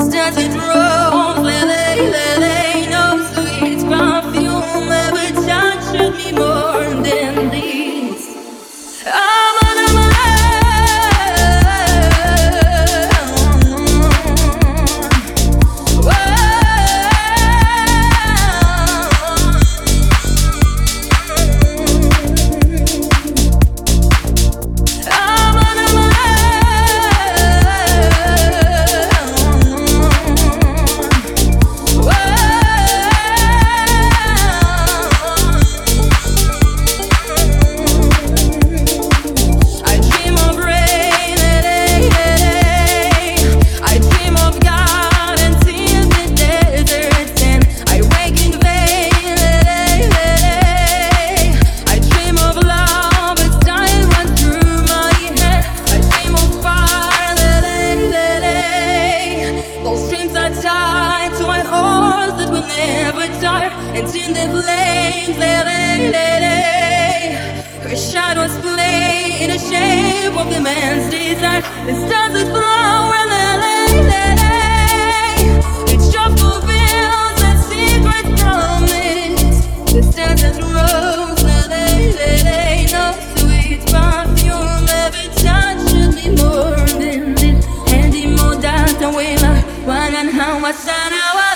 Stars it rose, lele, no sweet perfume ever touched me more than this. I'm on my and in the flames, her shadows play in the shape of the man's desire. The stars that flow, it just fulfills that secret promise. The stars that rose, no sweet perfume ever touched me more than this. And the more that I will, one and how I said